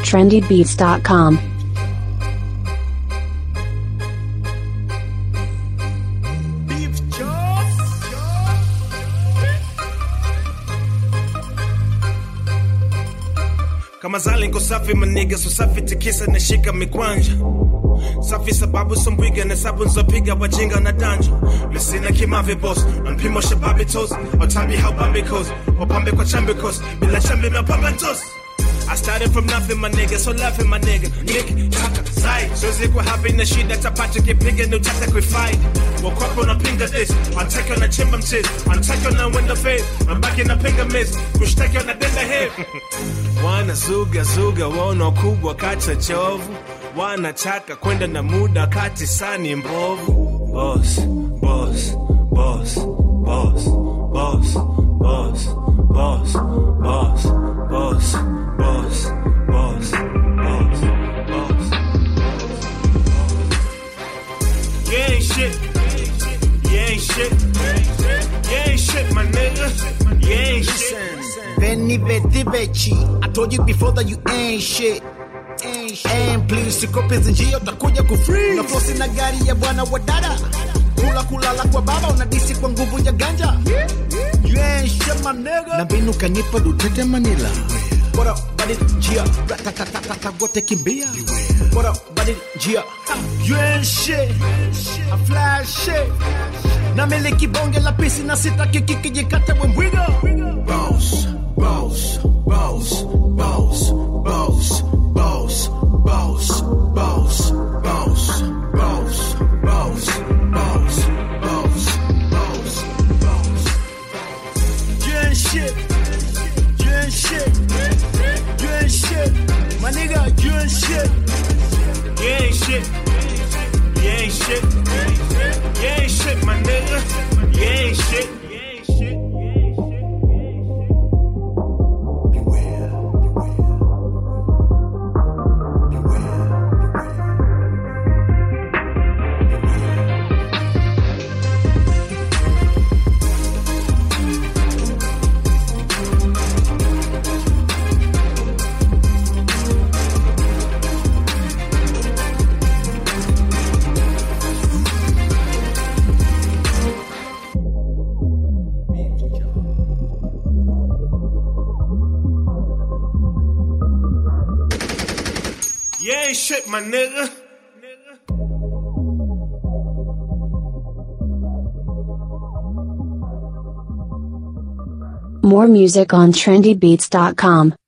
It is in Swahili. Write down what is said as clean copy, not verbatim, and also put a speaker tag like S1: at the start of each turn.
S1: trendybeats.com.
S2: Kama zali niko safi maniga, so safi tikisa na shika mikwanja. Safi sababu sombwiga na sabu nzopiga wajinga na danja. Mesina kimave boss, unpimo shababi toes. Otabi how bambi goes, opambe kwa chambe coast. Bila chambe me opambe toes. I started from nothing, my nigga, so laughing, my nigga. Nick, taka, sai. So ziko happy na shida, tapata kipiga, no tata kwe fight. Woke up on a pinga this, I'll take on a chimba mchiz. I'll take on a window face, I'm back in a pinga miss. Kushtaki on a denda head. Wana zuga, wana kubwa kacha chovu. Wana chaka kwenda na muda kati sani mbovu. Boss, boss, boss, boss, boss, boss, boss, boss, boss. Boss, boss, boss, boss. You ain't shit. You ain't shit. You ain't shit, my nigga. You ain't shit.
S3: Benny Betty Bechi, I told you before that you ain't shit. And please, sikope zinjio utakuja kufree. Na flosi na gari ya bwana wadada. Kulala kwa baba unadisi kwa nguvu ya ganja. You ain't shit, my nigga. Na binu kanipa dutete Manila. What up, buddy? Gia, ratatatata, wote kimbia. What up, buddy? Gia, you ain't shit. I fly shit. Na miliki bonge la pisi na sita kiki jikata wembwiga. Boss, boss, boss, boss, boss, boss, boss, boss, boss, boss, boss, boss, boss, boss, boss. You ain't shit. You ain't shit. You ain't shit. My nigga, you ain't shit.
S2: You ain't shit. You ain't shit. You ain't shit, my nigga. You ain't shit. You ain't shit, my nigga.
S1: More music on trendybeats.com.